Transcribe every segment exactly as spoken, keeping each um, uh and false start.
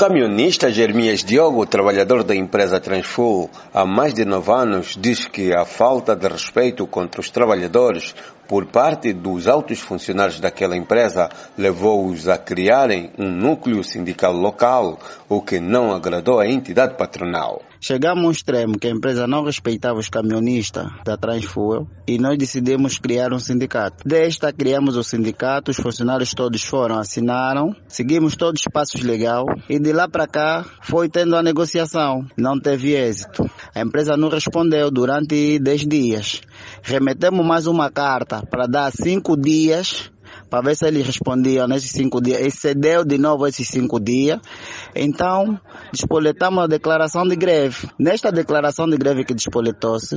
camionista Jeremias Diogo, trabalhador da empresa Transfuel há mais de nove anos, diz que a falta de respeito contra os trabalhadores por parte dos altos funcionários daquela empresa levou-os a criarem um núcleo sindical local, o que não agradou à entidade patronal. Chegamos ao extremo que a empresa não respeitava os camionistas da Transfuel e nós decidimos criar um sindicato. Desta criamos o sindicato, os funcionários todos foram, assinaram, seguimos todos os passos legais e de lá para cá foi tendo a negociação. Não teve êxito. A empresa não respondeu durante dez dias. Remetemos mais uma carta para dar cinco dias para ver se eles respondiam nesses cinco dias. Excedeu de novo esses cinco dias. Então, despoletamos a declaração de greve. Nesta declaração de greve que despoletou-se,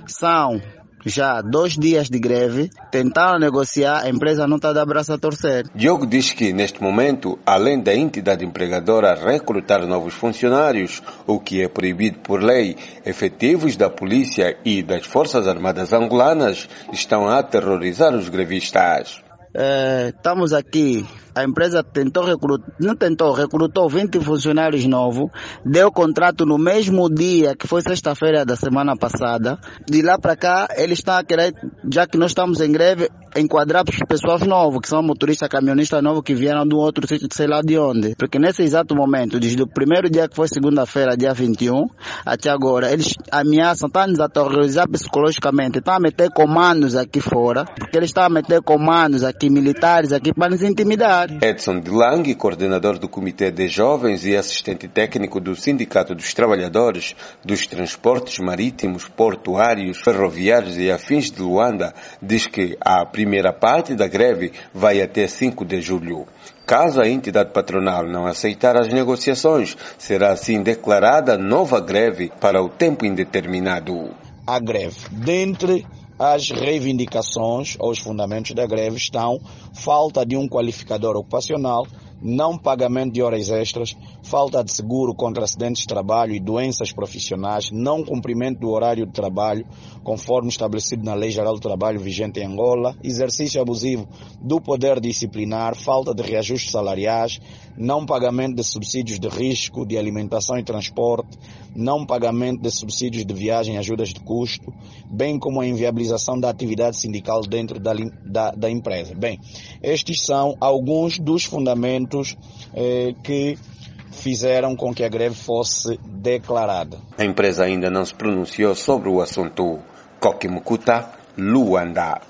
são já dois dias de greve, tentaram negociar, a empresa não está de abraço a torcer. Diogo diz que, neste momento, além da entidade empregadora recrutar novos funcionários, o que é proibido por lei, efetivos da polícia e das Forças Armadas angolanas estão a aterrorizar os grevistas. É, estamos aqui, a empresa tentou recrutar, não tentou, recrutou vinte funcionários novos, deu contrato no mesmo dia, que foi sexta-feira da semana passada. De lá para cá, eles estão a querer, já que nós estamos em greve, enquadrar para os pessoas novos, que são motoristas, camionistas novos que vieram de um outro sítio, sei lá de onde. Porque nesse exato momento, desde o primeiro dia que foi segunda-feira, dia vinte e um, até agora, eles ameaçam, estão a nos aterrorizar psicologicamente, estão a meter comandos aqui fora, porque eles estão a meter comandos aqui, militares aqui, para nos intimidar. Edson Delang, coordenador do Comitê de Jovens e assistente técnico do Sindicato dos Trabalhadores dos Transportes Marítimos, Portuários, Ferroviários e Afins de Luanda, diz que a primeira parte da greve vai até cinco de julho. Caso a entidade patronal não aceitar as negociações, será assim declarada nova greve para o tempo indeterminado. A greve, dentre as reivindicações ou os fundamentos da greve estão falta de um qualificador ocupacional, não pagamento de horas extras, falta de seguro contra acidentes de trabalho e doenças profissionais, não cumprimento do horário de trabalho, conforme estabelecido na Lei Geral do Trabalho vigente em Angola, exercício abusivo do poder disciplinar, falta de reajustes salariais, não pagamento de subsídios de risco, de alimentação e transporte, não pagamento de subsídios de viagem e ajudas de custo, bem como a inviabilização da atividade sindical dentro da, da, da empresa. Bem, estes são alguns dos fundamentos eh, que fizeram com que a greve fosse declarada. A empresa ainda não se pronunciou sobre o assunto. Coque Mukuta, Luanda.